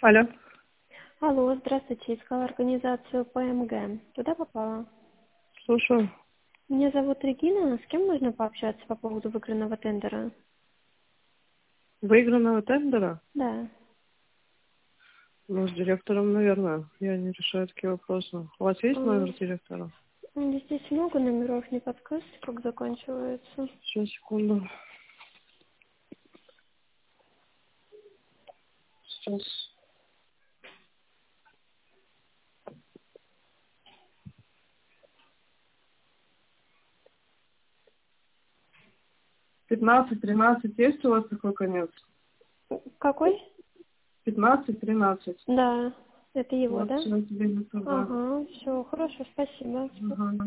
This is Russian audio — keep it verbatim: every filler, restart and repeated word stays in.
Алло. Алло, здравствуйте. Искала организацию П М Г. Туда попала? Слушаю. Меня зовут Регина. С кем можно пообщаться по поводу выигранного тендера? Выигранного тендера? Да. Ну, с директором, наверное. Я не решаю такие вопросы. У вас есть А, номер директора? Здесь много номеров, не подскажете, как заканчивается? Сейчас, секунду. Сейчас. Пятнадцать, тринадцать есть у вас такой конец? Какой? Пятнадцать, тринадцать. Да. Это его, Вот, да? все, тебе не туда. Ага, все, хорошо, спасибо. Ага.